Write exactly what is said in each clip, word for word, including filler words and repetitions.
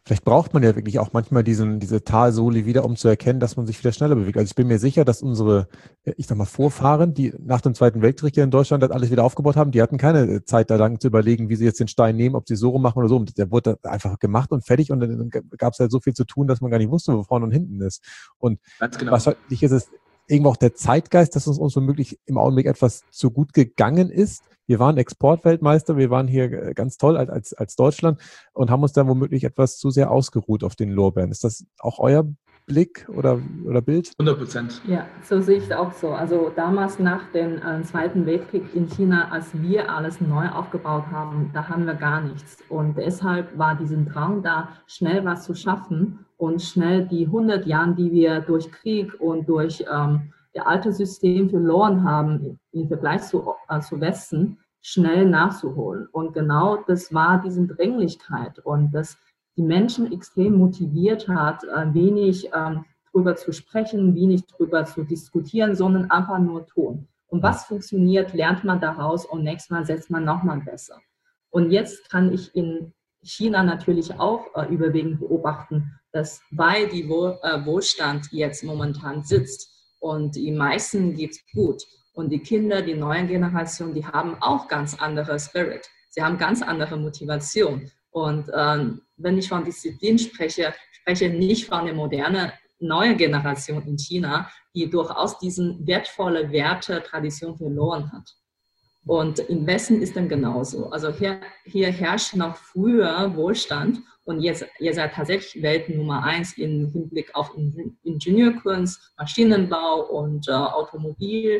Vielleicht braucht man ja wirklich auch manchmal diesen, diese Talsohle wieder, um zu erkennen, dass man sich wieder schneller bewegt. Also ich bin mir sicher, dass unsere, äh, ich sag mal, Vorfahren, die nach dem Zweiten Weltkrieg hier in Deutschland das alles wieder aufgebaut haben, die hatten keine äh, Zeit da lang zu überlegen, wie sie jetzt den Stein nehmen, ob sie so rum machen oder so. Und der wurde einfach gemacht und fertig und dann gab es halt so viel zu tun, dass man gar nicht wusste, wo vorne und hinten ist. Und Ganz genau. wahrscheinlich ist es irgendwo auch der Zeitgeist, dass es uns womöglich im Augenblick etwas zu gut gegangen ist. Wir waren Exportweltmeister, wir waren hier ganz toll als, als Deutschland und haben uns dann womöglich etwas zu sehr ausgeruht auf den Lorbeeren. Ist das auch euer Blick oder, oder Bild? hundert Prozent. Ja, so sehe ich es auch so. Also damals nach dem äh, Zweiten Weltkrieg in China, als wir alles neu aufgebaut haben, da haben wir gar nichts. Und deshalb war diesen Drang da, schnell was zu schaffen und schnell die hundert Jahre, die wir durch Krieg und durch ähm, das alte System verloren haben, im Vergleich zu, äh, zu Westen, schnell nachzuholen. Und genau das war diese Dringlichkeit und das die Menschen extrem motiviert hat, äh, wenig ähm, drüber zu sprechen, wenig drüber zu diskutieren, sondern einfach nur tun. Und was funktioniert, lernt man daraus und nächstes Mal setzt man nochmal besser. Und jetzt kann ich in China natürlich auch äh, überwiegend beobachten, dass weil die Wohl, äh, Wohlstand jetzt momentan sitzt und die meisten geht es gut und die Kinder, die neuen Generationen, die haben auch ganz andere Spirit. Sie haben ganz andere Motivation. Und ähm, wenn ich von Disziplin spreche, spreche nicht von der modernen neuen Generation in China, die durchaus diesen wertvolle Werte, Tradition verloren hat. Und im Westen ist dann genauso. Also hier, hier herrscht noch früher Wohlstand und jetzt, ihr seid tatsächlich Welt Nummer eins im Hinblick auf Ingenieurkunst, Maschinenbau und äh, Automobilbranche.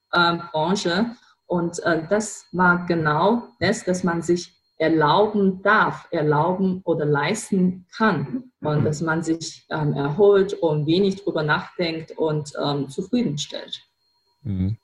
Äh, und äh, das war genau das, dass man sich erlauben darf, erlauben oder leisten kann und dass man sich ähm, erholt und wenig drüber nachdenkt und ähm, zufriedenstellt. Mhm.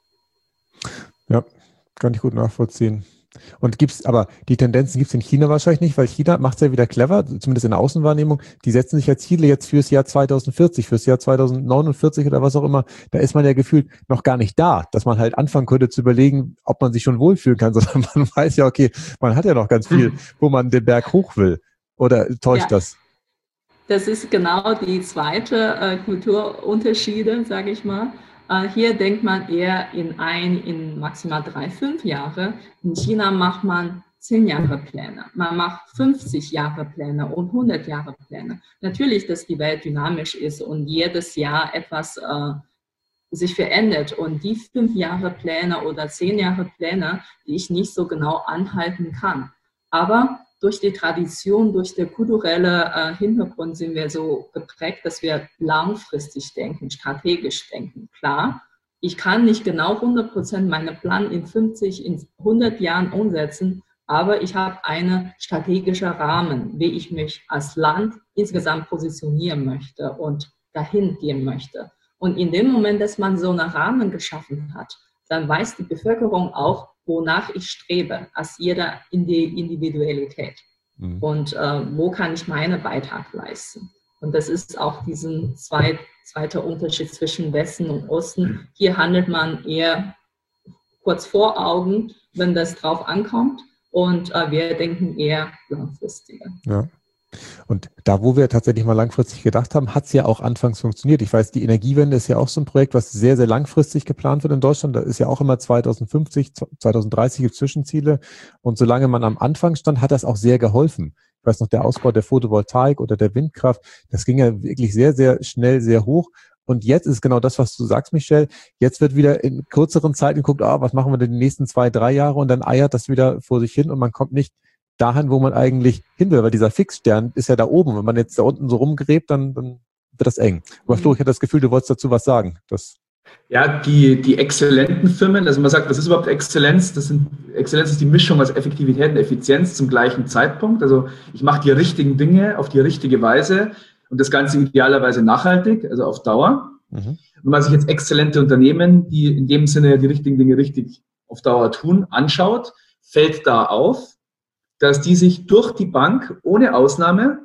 Ja, kann ich gut nachvollziehen. Und gibt's, aber die Tendenzen gibt es in China wahrscheinlich nicht, weil China macht es ja wieder clever, zumindest in der Außenwahrnehmung. Die setzen sich als Ziele jetzt fürs Jahr zweitausendvierzig, fürs Jahr zweitausendneunundvierzig oder was auch immer. Da ist man ja gefühlt noch gar nicht da, dass man halt anfangen könnte zu überlegen, ob man sich schon wohlfühlen kann, sondern man weiß ja, okay, man hat ja noch ganz viel, wo man den Berg hoch will. Oder täuscht ja. das? Das ist genau die zweite äh, Kulturunterschiede, sage ich mal. Hier denkt man eher in ein, in maximal drei, fünf Jahre. In China macht man zehn Jahre Pläne. Man macht fünfzig Jahre Pläne und hundert Jahre Pläne. Natürlich, dass die Welt dynamisch ist und jedes Jahr etwas äh, sich verändert. Und die fünf Jahre Pläne oder zehn Jahre Pläne, die ich nicht so genau anhalten kann. Aber durch die Tradition, durch den kulturellen äh, Hintergrund sind wir so geprägt, dass wir langfristig denken, strategisch denken. Klar, ich kann nicht genau hundert Prozent meinen Plan in fünfzig, in hundert Jahren umsetzen, aber ich habe einen strategischen Rahmen, wie ich mich als Land insgesamt positionieren möchte und dahin gehen möchte. Und in dem Moment, dass man so einen Rahmen geschaffen hat, dann weiß die Bevölkerung auch, wonach ich strebe, als jeder in die Individualität. Mhm. Und äh, wo kann ich meinen Beitrag leisten? Und das ist auch diesen zweit, zweiter Unterschied zwischen Westen und Osten. Hier handelt man eher kurz vor Augen, wenn das drauf ankommt. Und äh, wir denken eher langfristiger. Ja. Und da, wo wir tatsächlich mal langfristig gedacht haben, hat es ja auch anfangs funktioniert. Ich weiß, die Energiewende ist ja auch so ein Projekt, was sehr, sehr langfristig geplant wird in Deutschland. Da ist ja auch immer zweitausendfünfzig, zweitausenddreißig gibt Zwischenziele. Und solange man am Anfang stand, hat das auch sehr geholfen. Ich weiß noch, der Ausbau der Photovoltaik oder der Windkraft, das ging ja wirklich sehr, sehr schnell, sehr hoch. Und jetzt ist genau das, was du sagst, Michelle. Jetzt wird wieder in kürzeren Zeiten geguckt, ah, was machen wir denn die nächsten zwei, drei Jahre? Und dann eiert das wieder vor sich hin und man kommt nicht dahin, wo man eigentlich hin will, weil dieser Fixstern ist ja da oben. Wenn man jetzt da unten so rumgräbt, dann, dann wird das eng. Aber Flo, ich hatte das Gefühl, du wolltest dazu was sagen. Das ja, die, die exzellenten Firmen, also man sagt, was ist überhaupt Exzellenz? Das sind, Exzellenz ist die Mischung aus Effektivität und Effizienz zum gleichen Zeitpunkt. Also ich mache die richtigen Dinge auf die richtige Weise und das Ganze idealerweise nachhaltig, also auf Dauer. Mhm. Wenn man sich jetzt exzellente Unternehmen, die in dem Sinne die richtigen Dinge richtig auf Dauer tun, anschaut, fällt da auf, dass die sich durch die Bank ohne Ausnahme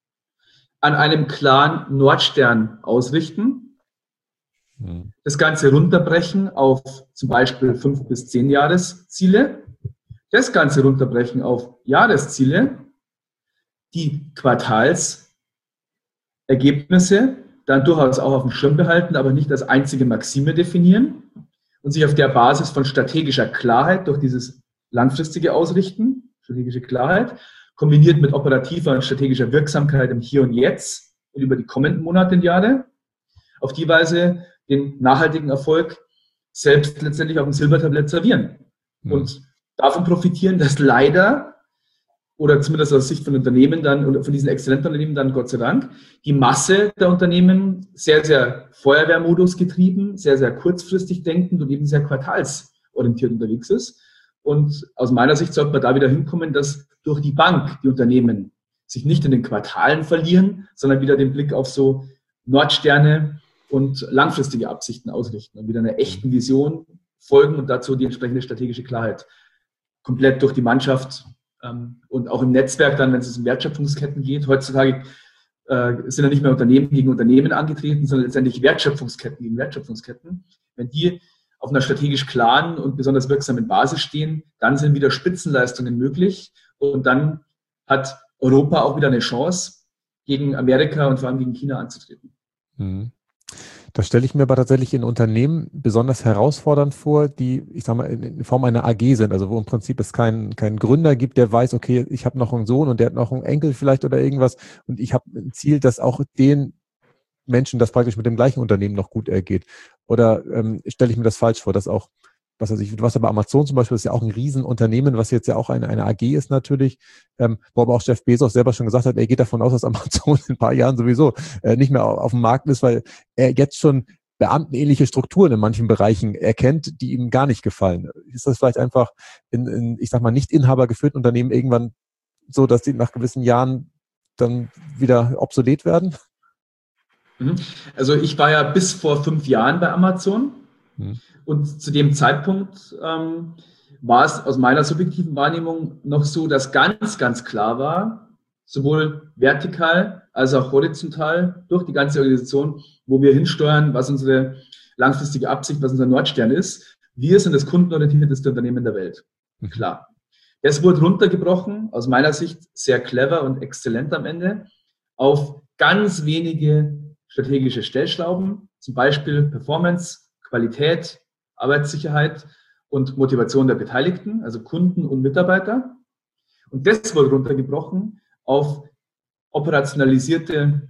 an einem klaren Nordstern ausrichten, mhm. das Ganze runterbrechen auf zum Beispiel fünf bis zehn Jahresziele, das Ganze runterbrechen auf Jahresziele, die quartals- Ergebnisse dann durchaus auch auf dem Schirm behalten, aber nicht als einzige Maxime definieren und sich auf der Basis von strategischer Klarheit durch dieses langfristige Ausrichten, strategische Klarheit, kombiniert mit operativer und strategischer Wirksamkeit im Hier und Jetzt und über die kommenden Monate und Jahre, auf die Weise den nachhaltigen Erfolg selbst letztendlich auf dem Silbertablett servieren. Mhm. Und davon profitieren, dass leider, oder zumindest aus Sicht von Unternehmen dann, oder von diesen exzellenten Unternehmen dann, Gott sei Dank, die Masse der Unternehmen sehr, sehr Feuerwehrmodus getrieben, sehr, sehr kurzfristig denkend und eben sehr quartalsorientiert unterwegs ist. Und aus meiner Sicht sollte man da wieder hinkommen, dass durch die Bank die Unternehmen sich nicht in den Quartalen verlieren, sondern wieder den Blick auf so Nordsterne und langfristige Absichten ausrichten und wieder einer echten Vision folgen und dazu die entsprechende strategische Klarheit komplett durch die Mannschaft ähm, und auch im Netzwerk dann, wenn es um Wertschöpfungsketten geht. Heutzutage äh, sind ja nicht mehr Unternehmen gegen Unternehmen angetreten, sondern letztendlich Wertschöpfungsketten gegen Wertschöpfungsketten. Wenn die auf einer strategisch klaren und besonders wirksamen Basis stehen, dann sind wieder Spitzenleistungen möglich und dann hat Europa auch wieder eine Chance, gegen Amerika und vor allem gegen China anzutreten. Mhm. Das stelle ich mir aber tatsächlich in Unternehmen besonders herausfordernd vor, die, ich sag mal, in Form einer A G sind, also wo im Prinzip es keinen keinen Gründer gibt, der weiß, okay, ich habe noch einen Sohn und der hat noch einen Enkel vielleicht oder irgendwas und ich habe ein Ziel, dass auch den Menschen das praktisch mit dem gleichen Unternehmen noch gut ergeht. Oder ähm, stelle ich mir das falsch vor, dass auch, was weiß ich, was aber Amazon zum Beispiel ist ja auch ein Riesenunternehmen, was jetzt ja auch eine, eine A G ist natürlich, ähm, wo aber auch Jeff Bezos selber schon gesagt hat, er geht davon aus, dass Amazon in ein paar Jahren sowieso äh, nicht mehr auf, auf dem Markt ist, weil er jetzt schon beamtenähnliche Strukturen in manchen Bereichen erkennt, die ihm gar nicht gefallen. Ist das vielleicht einfach in, in ich sag mal, nicht inhabergeführten Unternehmen irgendwann so, dass die nach gewissen Jahren dann wieder obsolet werden? Also ich war ja bis vor fünf Jahren bei Amazon hm. und zu dem Zeitpunkt ähm, war es aus meiner subjektiven Wahrnehmung noch so, dass ganz, ganz klar war, sowohl vertikal als auch horizontal durch die ganze Organisation, wo wir hinsteuern, was unsere langfristige Absicht, was unser Nordstern ist. Wir sind das kundenorientierteste Unternehmen der Welt. Hm. Klar. Es wurde runtergebrochen, aus meiner Sicht sehr clever und exzellent am Ende, auf ganz wenige strategische Stellschrauben, zum Beispiel Performance, Qualität, Arbeitssicherheit und Motivation der Beteiligten, also Kunden und Mitarbeiter. Und das wurde runtergebrochen auf operationalisierte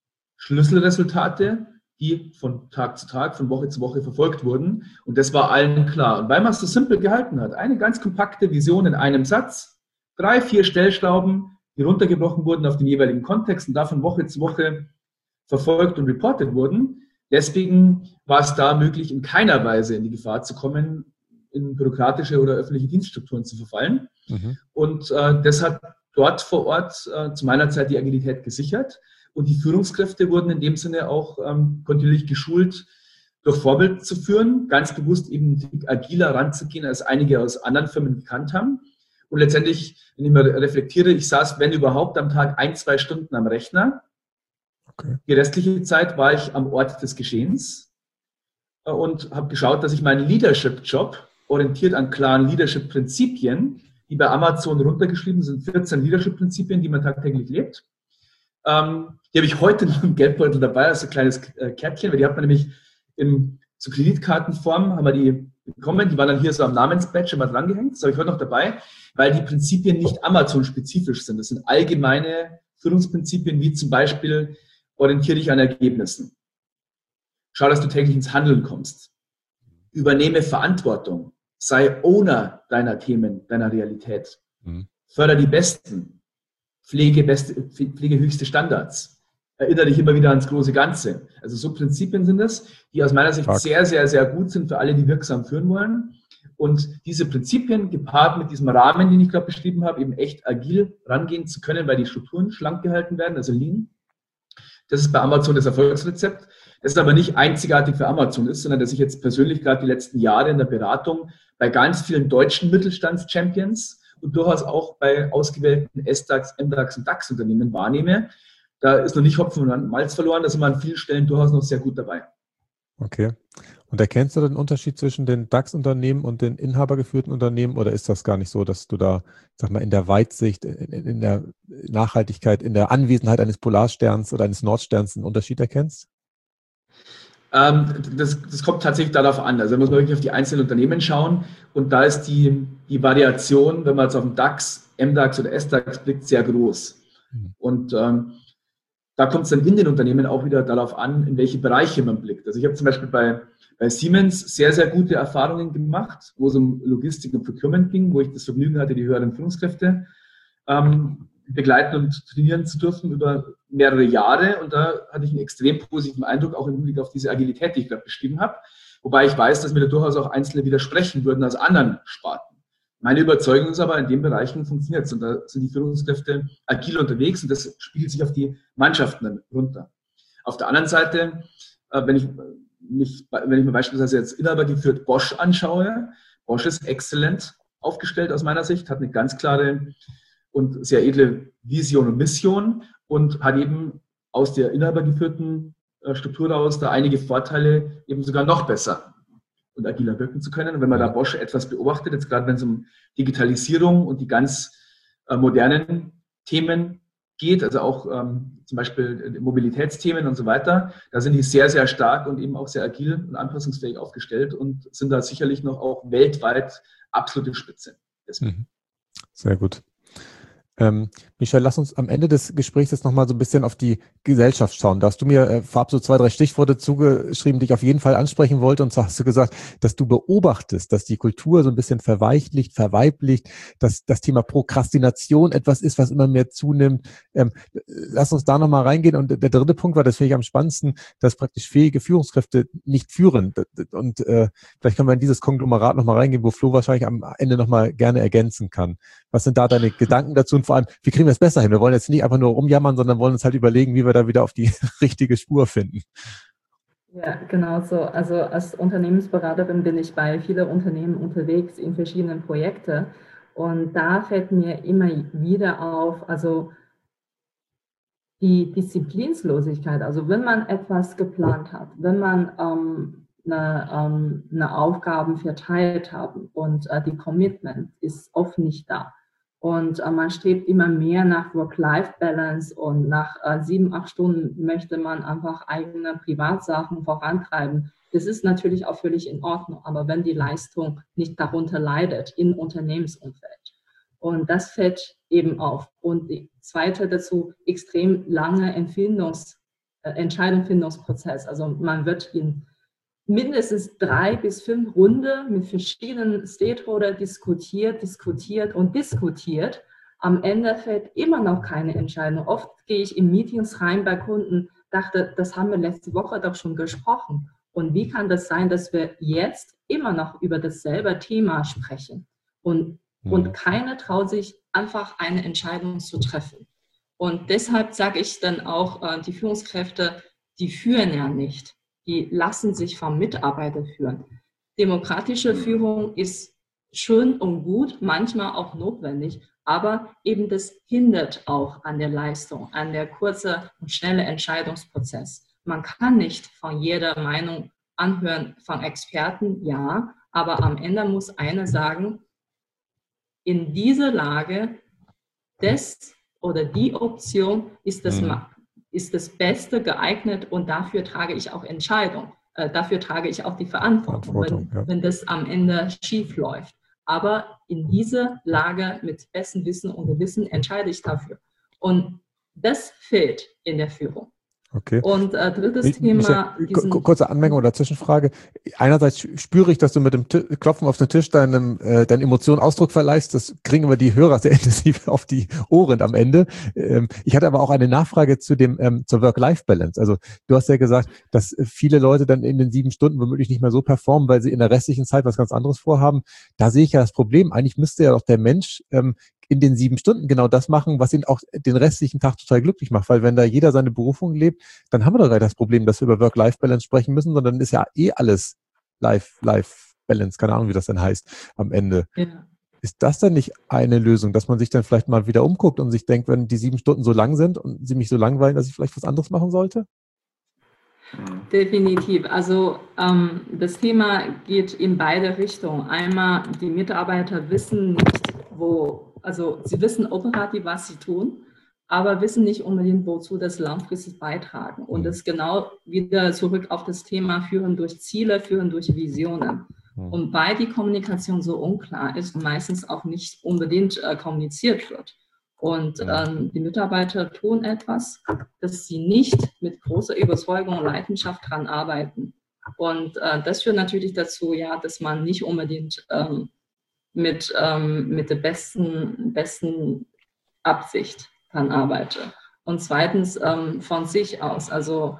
Schlüsselresultate, die von Tag zu Tag, von Woche zu Woche verfolgt wurden. Und das war allen klar. Und weil man es so simpel gehalten hat, eine ganz kompakte Vision in einem Satz, drei, vier Stellschrauben, die runtergebrochen wurden auf den jeweiligen Kontext und davon Woche zu Woche verfolgt und reportet wurden. Deswegen war es da möglich, in keiner Weise in die Gefahr zu kommen, in bürokratische oder öffentliche Dienststrukturen zu verfallen. Mhm. Und äh, das hat dort vor Ort äh, zu meiner Zeit die Agilität gesichert. Und die Führungskräfte wurden in dem Sinne auch ähm, kontinuierlich geschult, durch Vorbild zu führen, ganz bewusst eben agiler ranzugehen, als einige aus anderen Firmen gekannt haben. Und letztendlich, wenn ich mal reflektiere, ich saß, wenn überhaupt, am Tag ein, zwei Stunden am Rechner. Okay. Die restliche Zeit war ich am Ort des Geschehens und habe geschaut, dass ich meinen Leadership-Job, orientiert an klaren Leadership-Prinzipien, die bei Amazon runtergeschrieben sind, vierzehn Leadership-Prinzipien, die man tagtäglich lebt, ähm, die habe ich heute noch im Geldbeutel dabei, als ein kleines äh, Kärtchen, weil die hat man nämlich in so Kreditkartenform, haben wir die bekommen, die waren dann hier so am Namensbadge immer drangehängt, das habe ich heute noch dabei, weil die Prinzipien nicht Amazon-spezifisch sind. Das sind allgemeine Führungsprinzipien, wie zum Beispiel orientiere dich an Ergebnissen. Schau, dass du täglich ins Handeln kommst. Übernehme Verantwortung. Sei Owner deiner Themen, deiner Realität. Mhm. Förder die Besten. Pflege, beste, pflege höchste Standards. Erinnere dich immer wieder ans große Ganze. Also so Prinzipien sind es, die aus meiner Sicht Tag. sehr, sehr, sehr gut sind für alle, die wirksam führen wollen. Und diese Prinzipien, gepaart mit diesem Rahmen, den ich gerade beschrieben habe, eben echt agil rangehen zu können, weil die Strukturen schlank gehalten werden, also lean. Das ist bei Amazon das Erfolgsrezept. Das ist aber nicht einzigartig für Amazon ist, sondern dass ich jetzt persönlich gerade die letzten Jahre in der Beratung bei ganz vielen deutschen Mittelstands-Champions und durchaus auch bei ausgewählten S-DAX, M-DAX und DAX-Unternehmen wahrnehme. Da ist noch nicht Hopfen und Malz verloren, da sind wir an vielen Stellen durchaus noch sehr gut dabei. Okay. Und erkennst du den Unterschied zwischen den DAX-Unternehmen und den inhabergeführten Unternehmen oder ist das gar nicht so, dass du da, sag mal, in der Weitsicht, in, in der Nachhaltigkeit, in der Anwesenheit eines Polarsterns oder eines Nordsterns einen Unterschied erkennst? Ähm, das, das kommt tatsächlich darauf an. Also da muss man wirklich auf die einzelnen Unternehmen schauen und da ist die, die Variation, wenn man jetzt auf den DAX, M DAX oder S DAX blickt, sehr groß. Mhm. Und ähm, da kommt es dann in den Unternehmen auch wieder darauf an, in welche Bereiche man blickt. Also ich habe zum Beispiel bei bei Siemens sehr, sehr gute Erfahrungen gemacht, wo es um Logistik und Procurement ging, wo ich das Vergnügen hatte, die höheren Führungskräfte ähm, begleiten und trainieren zu dürfen über mehrere Jahre. Und da hatte ich einen extrem positiven Eindruck, auch im Hinblick auf diese Agilität, die ich gerade beschrieben habe. Wobei ich weiß, dass mir da durchaus auch Einzelne widersprechen würden aus anderen Sparten. Meine Überzeugung ist aber, in den Bereichen funktioniert es. Und da sind die Führungskräfte agil unterwegs und das spiegelt sich auf die Mannschaften dann runter. Auf der anderen Seite, äh, wenn ich Mich, wenn ich mir beispielsweise jetzt inhabergeführt Bosch anschaue, Bosch ist exzellent aufgestellt aus meiner Sicht, hat eine ganz klare und sehr edle Vision und Mission und hat eben aus der inhabergeführten Struktur heraus da einige Vorteile, eben sogar noch besser und agiler wirken zu können. Und wenn man da Bosch etwas beobachtet, jetzt gerade wenn es um Digitalisierung und die ganz äh, modernen Themen geht, also auch ähm, zum Beispiel Mobilitätsthemen und so weiter, da sind die sehr, sehr stark und eben auch sehr agil und anpassungsfähig aufgestellt und sind da sicherlich noch auch weltweit absolute Spitze. Mhm. Sehr gut. Ähm, Michael, lass uns am Ende des Gesprächs jetzt nochmal so ein bisschen auf die Gesellschaft schauen. Da hast du mir äh, vorab so zwei, drei Stichworte zugeschrieben, die ich auf jeden Fall ansprechen wollte. Und zwar hast du gesagt, dass du beobachtest, dass die Kultur so ein bisschen verweichlicht, verweiblicht, dass das Thema Prokrastination etwas ist, was immer mehr zunimmt. Ähm, lass uns da nochmal reingehen. Und der dritte Punkt war, das finde ich am spannendsten, dass praktisch fähige Führungskräfte nicht führen. Und äh, vielleicht können wir in dieses Konglomerat nochmal reingehen, wo Flo wahrscheinlich am Ende nochmal gerne ergänzen kann. Was sind da deine Gedanken dazu? Und vor allem, wie kriegen wir es besser hin? Wir wollen jetzt nicht einfach nur rumjammern, sondern wollen uns halt überlegen, wie wir da wieder auf die richtige Spur finden. Ja, genau so. Also als Unternehmensberaterin bin ich bei vielen Unternehmen unterwegs in verschiedenen Projekten und da fällt mir immer wieder auf, also die Disziplinlosigkeit. Also wenn man etwas geplant hat, wenn man ähm, eine, ähm, eine Aufgaben verteilt hat und äh, die Commitment ist oft nicht da. Und äh, man strebt immer mehr nach Work-Life-Balance und nach äh, sieben, acht Stunden möchte man einfach eigene Privatsachen vorantreiben. Das ist natürlich auch völlig in Ordnung, aber wenn die Leistung nicht darunter leidet im Unternehmensumfeld. Und das fällt eben auf. Und die zweite dazu, extrem lange Empfindungs, äh, Entscheidungsfindungsprozess. Also man wird in mindestens drei bis fünf Runden mit verschiedenen Stakeholdern diskutiert, diskutiert und diskutiert. Am Ende fällt immer noch keine Entscheidung. Oft gehe ich in Meetings rein bei Kunden, dachte, das haben wir letzte Woche doch schon gesprochen. Und wie kann das sein, dass wir jetzt immer noch über dasselbe Thema sprechen? Und, mhm. und keiner traut sich einfach eine Entscheidung zu treffen. Und deshalb sage ich dann auch, die Führungskräfte, die führen ja nicht. Die lassen sich vom Mitarbeiter führen. Demokratische Führung ist schön und gut, manchmal auch notwendig, aber eben das hindert auch an der Leistung, an der kurze und schnelle Entscheidungsprozess. Man kann nicht von jeder Meinung anhören von Experten, ja, aber am Ende muss einer sagen, in dieser Lage, das oder die Option ist das mhm. ist das Beste geeignet und dafür trage ich auch Entscheidung. Äh, dafür trage ich auch die Verantwortung, Verantwortung wenn, ja. wenn das am Ende schief läuft. Aber in dieser Lage mit bestem Wissen und Gewissen entscheide ich dafür. Und das fehlt in der Führung. Okay. Und äh, drittes ich, Thema... Michael, kurze Anmerkung oder Zwischenfrage. Einerseits spüre ich, dass du mit dem T- Klopfen auf den Tisch deinem, äh, deinen Emotionen Ausdruck verleihst. Das kriegen immer die Hörer sehr intensiv auf die Ohren am Ende. Ähm, ich hatte aber auch eine Nachfrage zu dem ähm, zur Work-Life-Balance. Also du hast ja gesagt, dass viele Leute dann in den sieben Stunden womöglich nicht mehr so performen, weil sie in der restlichen Zeit was ganz anderes vorhaben. Da sehe ich ja das Problem. Eigentlich müsste ja doch der Mensch ähm, in den sieben Stunden genau das machen, was ihn auch den restlichen Tag total glücklich macht. Weil wenn da jeder seine Berufung lebt, dann haben wir doch gar nicht das Problem, dass wir über Work-Life-Balance sprechen müssen, sondern ist ja eh alles Life-Life-Balance, keine Ahnung, wie das denn heißt am Ende. Ja. Ist das dann nicht eine Lösung, dass man sich dann vielleicht mal wieder umguckt und sich denkt, wenn die sieben Stunden so lang sind und sie mich so langweilen, dass ich vielleicht was anderes machen sollte? Definitiv. Also ähm, das Thema geht in beide Richtungen. Einmal, die Mitarbeiter wissen nicht, wo, also sie wissen operativ, was sie tun, aber wissen nicht unbedingt, wozu das langfristig beitragen. Und das genau wieder zurück auf das Thema Führen durch Ziele, Führen durch Visionen. Und weil die Kommunikation so unklar ist und meistens auch nicht unbedingt äh, kommuniziert wird. Und ähm, die Mitarbeiter tun etwas, dass sie nicht mit großer Überzeugung und Leidenschaft dran arbeiten. Und äh, das führt natürlich dazu, ja, dass man nicht unbedingt ähm, mit, ähm, mit der besten, besten Absicht dran arbeitet. Und zweitens ähm, von sich aus. Also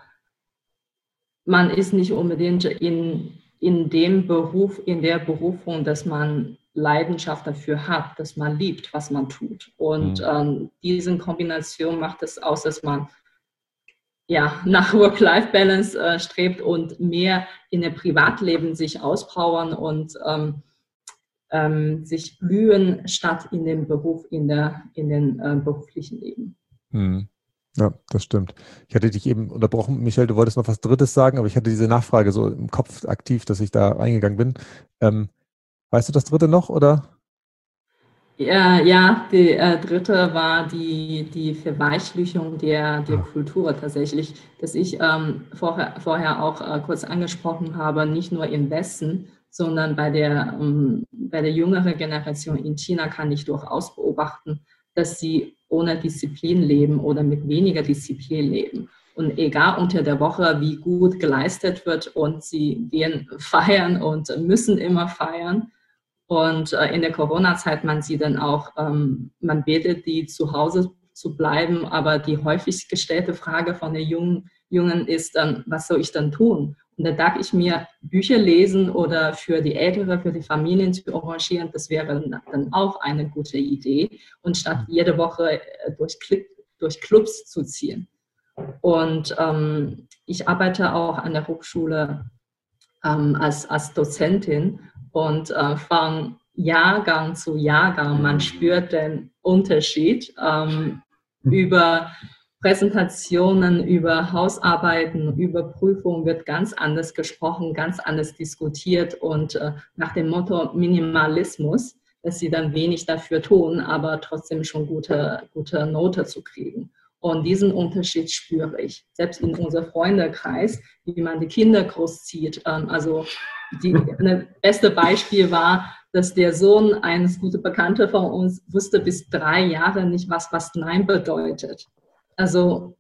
man ist nicht unbedingt in, in dem Beruf, in der Berufung, dass man Leidenschaft dafür hat, dass man liebt, was man tut. Und mhm. ähm, diese Kombination macht es aus, dass man ja, nach Work-Life-Balance äh, strebt und mehr in dem Privatleben sich auspowern und ähm, ähm, sich blühen, statt in dem Beruf, in, der, in den äh, beruflichen Leben. Mhm. Ja, das stimmt. Ich hatte dich eben unterbrochen, Michelle, du wolltest noch was Drittes sagen, aber ich hatte diese Nachfrage so im Kopf aktiv, dass ich da reingegangen bin. Ähm, weißt du das Dritte noch, oder? Ja, ja, die äh, dritte war die, die Verweichlichung der, der Kultur tatsächlich, dass ich ähm, vorher, vorher auch äh, kurz angesprochen habe, nicht nur im Westen, sondern bei der, ähm, bei der jüngeren Generation in China kann ich durchaus beobachten, dass sie ohne Disziplin leben oder mit weniger Disziplin leben. Und egal unter der Woche, wie gut geleistet wird und sie gehen feiern und müssen immer feiern. Und äh, in der Corona-Zeit, man sieht dann auch, ähm, man bittet die zu Hause zu bleiben, aber die häufig gestellte Frage von den Jungen, Jungen ist dann, was soll ich dann tun? Und da dachte ich mir, Bücher lesen oder für die Ältere, für die Familien zu arrangieren, das wäre dann auch eine gute Idee. Und statt jede Woche durch, durch Clubs zu ziehen. Und ähm, ich arbeite auch an der Hochschule ähm, als, als Dozentin. Und äh, von Jahrgang zu Jahrgang, man spürt den Unterschied ähm, über Präsentationen, über Hausarbeiten, über Prüfungen wird ganz anders gesprochen, ganz anders diskutiert und äh, nach dem Motto Minimalismus, dass sie dann wenig dafür tun, aber trotzdem schon gute, gute Note zu kriegen. Und diesen Unterschied spüre ich. Selbst in unserem Freundekreis, wie man die Kinder großzieht. Ähm, also die, das beste Beispiel war, dass der Sohn eines guten Bekannten von uns wusste bis drei Jahre nicht, was, was Nein bedeutet. Also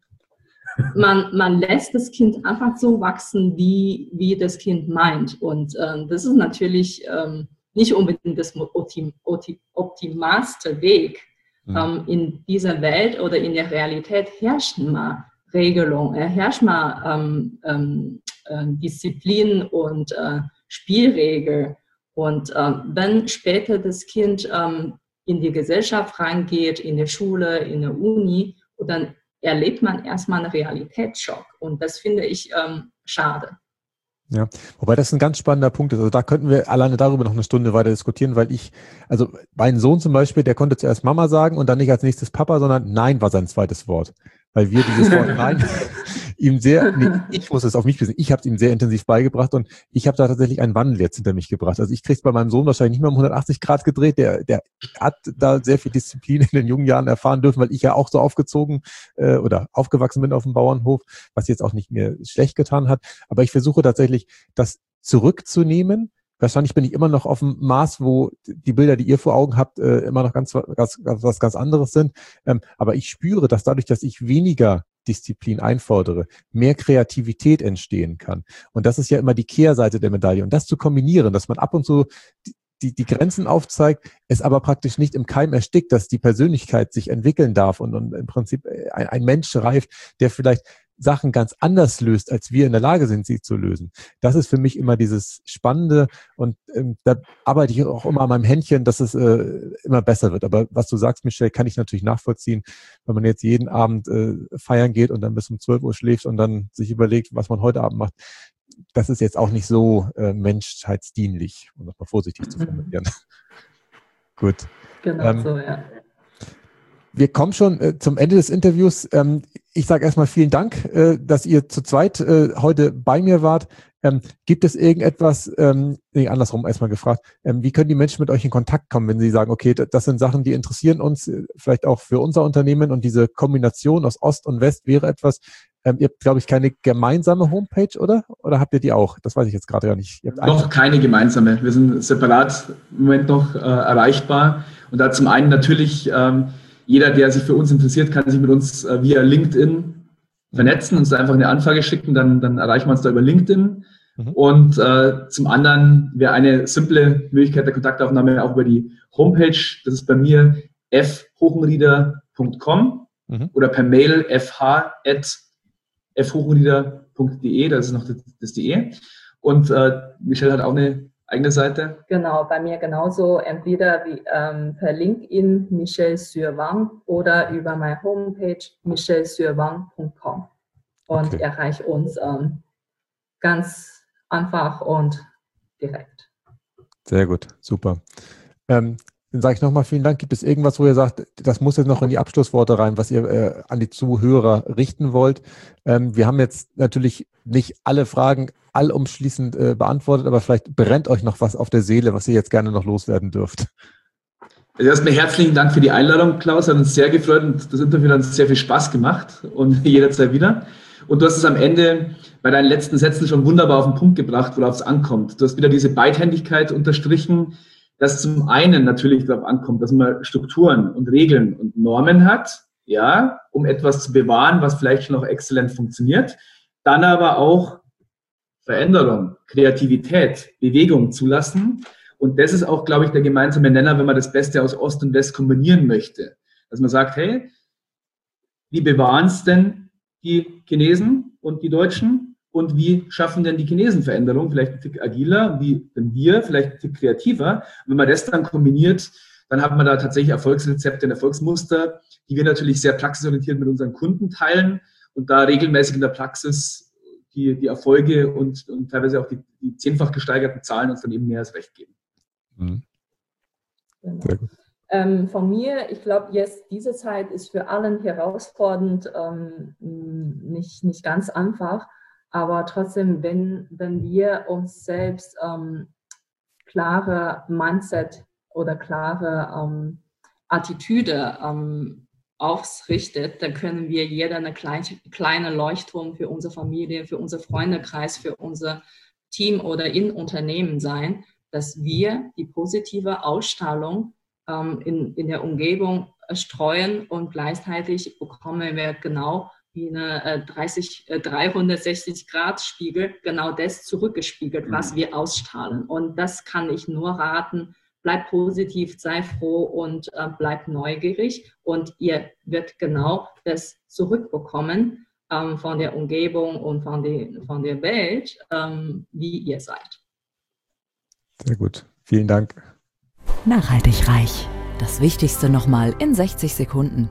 man, man lässt das Kind einfach so wachsen, wie, wie das Kind meint. Und ähm, das ist natürlich ähm, nicht unbedingt das optim, optim, optimalste Weg. Mhm. Ähm, in dieser Welt oder in der Realität herrschen mal Regelungen, äh, herrschen mal ähm, ähm, äh, Disziplin und äh, Spielregel. Und äh, wenn später das Kind ähm, in die Gesellschaft reingeht, in die Schule, in der Uni, dann erlebt man erstmal einen Realitätsschock. Und das finde ich ähm, schade. Ja, wobei das ein ganz spannender Punkt ist. Also da könnten wir alleine darüber noch eine Stunde weiter diskutieren, weil ich, also mein Sohn zum Beispiel, der konnte zuerst Mama sagen und dann nicht als nächstes Papa, sondern Nein war sein zweites Wort. Weil wir dieses Wort Nein ihm sehr, nee, ich muss es auf mich wissen, ich habe es ihm sehr intensiv beigebracht und ich habe da tatsächlich einen Wandel jetzt hinter mich gebracht. Also ich kriege es bei meinem Sohn wahrscheinlich nicht mehr um hundertachtzig Grad gedreht, der, der hat da sehr viel Disziplin in den jungen Jahren erfahren dürfen, weil ich ja auch so aufgezogen äh, oder aufgewachsen bin auf dem Bauernhof, was jetzt auch nicht mir schlecht getan hat. Aber ich versuche tatsächlich, das zurückzunehmen. Wahrscheinlich bin ich immer noch auf dem Maß, wo die Bilder, die ihr vor Augen habt, äh, immer noch ganz, ganz, was ganz anderes sind. Ähm, aber ich spüre, dass dadurch, dass ich weniger Disziplin einfordere, mehr Kreativität entstehen kann. Und das ist ja immer die Kehrseite der Medaille. Und das zu kombinieren, dass man ab und zu die, die, die Grenzen aufzeigt, es aber praktisch nicht im Keim erstickt, dass die Persönlichkeit sich entwickeln darf und, und im Prinzip ein, ein Mensch reift, der vielleicht Sachen ganz anders löst, als wir in der Lage sind, sie zu lösen. Das ist für mich immer dieses Spannende und ähm, da arbeite ich auch immer an meinem Händchen, dass es äh, immer besser wird. Aber was du sagst, Michelle, kann ich natürlich nachvollziehen, wenn man jetzt jeden Abend äh, feiern geht und dann bis um zwölf Uhr schläft und dann sich überlegt, was man heute Abend macht. Das ist jetzt auch nicht so äh, menschheitsdienlich, um das mal vorsichtig zu formulieren. Gut. Genau ähm, so, ja. Wir kommen schon äh, zum Ende des Interviews. Ähm, ich sage erstmal vielen Dank, äh, dass ihr zu zweit äh, heute bei mir wart. Ähm, gibt es irgendetwas, ähm, nee, andersrum erstmal gefragt, ähm, wie können die Menschen mit euch in Kontakt kommen, wenn sie sagen, okay, das sind Sachen, die interessieren uns, äh, vielleicht auch für unser Unternehmen, und diese Kombination aus Ost und West wäre etwas, ähm, ihr habt, glaube ich, keine gemeinsame Homepage, oder? Oder habt ihr die auch? Das weiß ich jetzt gerade gar nicht. Ihr habt Noch keine gemeinsame. Wir sind separat im Moment noch äh, erreichbar. Und da zum einen natürlich, ähm, jeder, der sich für uns interessiert, kann sich mit uns äh, via LinkedIn vernetzen, uns da einfach eine Anfrage schicken, dann, dann erreichen wir uns da über LinkedIn. Mhm. Und äh, zum anderen wäre eine simple Möglichkeit der Kontaktaufnahme auch über die Homepage. Das ist bei mir f hochenrieder punkt com mhm. oder per Mail f h at f hochenrieder punkt d e, das ist noch das, das D E. Und äh, Michelle hat auch eine eigene Seite. Genau, bei mir genauso, entweder wie, ähm, per LinkedIn Michelle Suer-Wang oder über meine Homepage michelle suer wang punkt com und okay. erreicht uns ähm, ganz einfach und direkt. Sehr gut, super. Ähm, dann sage ich nochmal vielen Dank. Gibt es irgendwas, wo ihr sagt, das muss jetzt noch in die Abschlussworte rein, was ihr äh, an die Zuhörer richten wollt? Ähm, wir haben jetzt natürlich nicht alle Fragen allumschließend äh, beantwortet, aber vielleicht brennt euch noch was auf der Seele, was ihr jetzt gerne noch loswerden dürft. Also erstmal herzlichen Dank für die Einladung, Klaus. Hat uns sehr gefreut und das Interview hat uns sehr viel Spaß gemacht und jederzeit wieder. Und du hast es am Ende bei deinen letzten Sätzen schon wunderbar auf den Punkt gebracht, worauf es ankommt. Du hast wieder diese Beidhändigkeit unterstrichen, dass zum einen natürlich darauf ankommt, dass man Strukturen und Regeln und Normen hat, ja, um etwas zu bewahren, was vielleicht schon auch exzellent funktioniert. Dann aber auch Veränderung, Kreativität, Bewegung zulassen. Und das ist auch, glaube ich, der gemeinsame Nenner, wenn man das Beste aus Ost und West kombinieren möchte. Dass man sagt, hey, wie bewahren es denn die Chinesen und die Deutschen? Und wie schaffen denn die Chinesen Veränderung? Vielleicht ein Tick agiler, wie denn wir, vielleicht ein Tick kreativer. Und wenn man das dann kombiniert, dann hat man da tatsächlich Erfolgsrezepte und Erfolgsmuster, die wir natürlich sehr praxisorientiert mit unseren Kunden teilen und da regelmäßig in der Praxis die, die Erfolge und, und teilweise auch die, die zehnfach gesteigerten Zahlen uns dann eben mehr als recht geben. Mhm. Sehr gut. Ähm, von mir, ich glaube, jetzt diese Zeit ist für allen herausfordernd, ähm, nicht, nicht ganz einfach, aber trotzdem, wenn, wenn wir uns selbst ähm, klare Mindset oder klare ähm, Attitüde ähm, ausrichtet, dann können wir jeder eine kleine, kleine Leuchtturm für unsere Familie, für unseren Freundekreis, für unser Team oder in Unternehmen sein, dass wir die positive Ausstrahlung ähm, in, in der Umgebung streuen und gleichzeitig bekommen wir genau wie eine äh, dreißig, äh, dreihundertsechzig Grad Spiegel genau das zurückgespiegelt, was wir ausstrahlen. Und das kann ich nur raten. Bleib positiv, sei froh und äh, bleib neugierig. Und ihr wird genau das zurückbekommen ähm, von der Umgebung und von, die, von der Welt, ähm, wie ihr seid. Sehr gut. Vielen Dank. Nachhaltig reich. Das Wichtigste nochmal in sechzig Sekunden.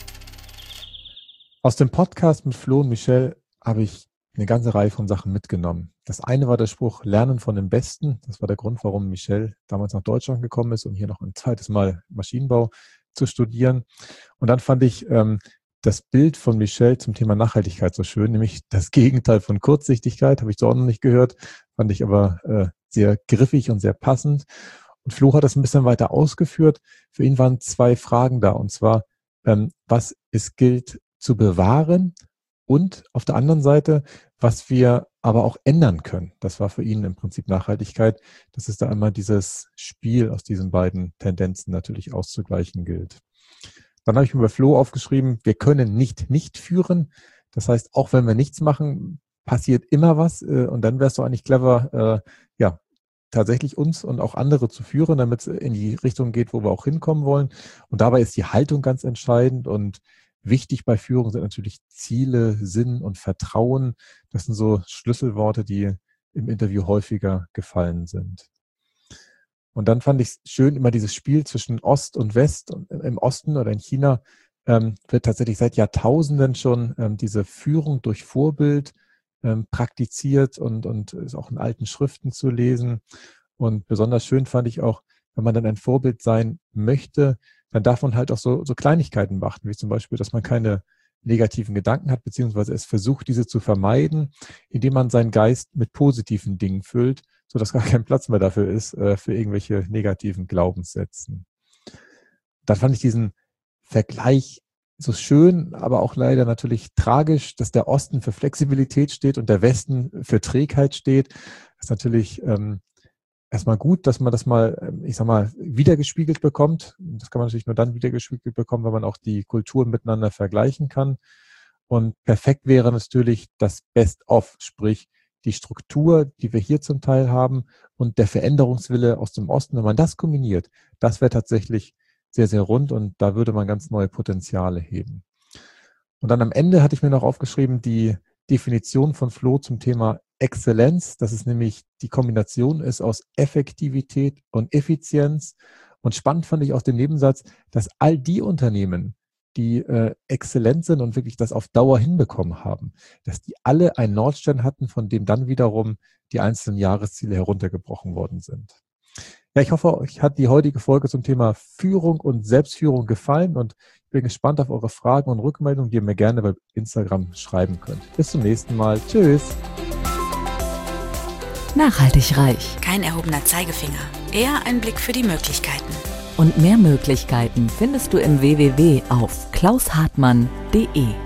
Aus dem Podcast mit Flo und Michelle habe ich eine ganze Reihe von Sachen mitgenommen. Das eine war der Spruch, Lernen von dem Besten. Das war der Grund, warum Michelle damals nach Deutschland gekommen ist, um hier noch ein zweites Mal Maschinenbau zu studieren. Und dann fand ich ähm, das Bild von Michelle zum Thema Nachhaltigkeit so schön, nämlich das Gegenteil von Kurzsichtigkeit, habe ich so auch noch nicht gehört, fand ich aber äh, sehr griffig und sehr passend. Und Flo hat das ein bisschen weiter ausgeführt. Für ihn waren zwei Fragen da, und zwar, ähm, was es gilt zu bewahren und auf der anderen Seite, was wir aber auch ändern können. Das war für ihn im Prinzip Nachhaltigkeit, dass es da einmal dieses Spiel aus diesen beiden Tendenzen natürlich auszugleichen gilt. Dann habe ich mir bei Flo aufgeschrieben, wir können nicht nicht führen. Das heißt, auch wenn wir nichts machen, passiert immer was. Und dann wäre es doch eigentlich clever, äh, ja, tatsächlich uns und auch andere zu führen, damit es in die Richtung geht, wo wir auch hinkommen wollen. Und dabei ist die Haltung ganz entscheidend, und wichtig bei Führung sind natürlich Ziele, Sinn und Vertrauen. Das sind so Schlüsselworte, die im Interview häufiger gefallen sind. Und dann fand ich es schön, immer dieses Spiel zwischen Ost und West. Und im Osten oder in China ähm, wird tatsächlich seit Jahrtausenden schon ähm, diese Führung durch Vorbild ähm, praktiziert und, und ist auch in alten Schriften zu lesen. Und besonders schön fand ich auch, wenn man dann ein Vorbild sein möchte, dann darf man halt auch so, so Kleinigkeiten beachten, wie zum Beispiel, dass man keine negativen Gedanken hat, beziehungsweise es versucht, diese zu vermeiden, indem man seinen Geist mit positiven Dingen füllt, sodass gar kein Platz mehr dafür ist, äh, für irgendwelche negativen Glaubenssätzen. Dann fand ich diesen Vergleich so schön, aber auch leider natürlich tragisch, dass der Osten für Flexibilität steht und der Westen für Trägheit steht. Das ist natürlich ähm, erstmal gut, dass man das mal, ich sag mal, wiedergespiegelt bekommt. Das kann man natürlich nur dann wiedergespiegelt bekommen, wenn man auch die Kulturen miteinander vergleichen kann. Und perfekt wäre natürlich das Best-of, sprich die Struktur, die wir hier zum Teil haben und der Veränderungswille aus dem Osten. Wenn man das kombiniert, das wäre tatsächlich sehr, sehr rund und da würde man ganz neue Potenziale heben. Und dann am Ende hatte ich mir noch aufgeschrieben, die Definition von Flo zum Thema Exzellenz, dass es nämlich die Kombination ist aus Effektivität und Effizienz. Und spannend fand ich auch den Nebensatz, dass all die Unternehmen, die äh, exzellent sind und wirklich das auf Dauer hinbekommen haben, dass die alle einen Nordstern hatten, von dem dann wiederum die einzelnen Jahresziele heruntergebrochen worden sind. Ja, ich hoffe, euch hat die heutige Folge zum Thema Führung und Selbstführung gefallen und ich bin gespannt auf eure Fragen und Rückmeldungen, die ihr mir gerne bei Instagram schreiben könnt. Bis zum nächsten Mal. Tschüss. Nachhaltig reich. Kein erhobener Zeigefinger, eher ein Blick für die Möglichkeiten. Und mehr Möglichkeiten findest du im w w w auf klaus hartmann punkt de.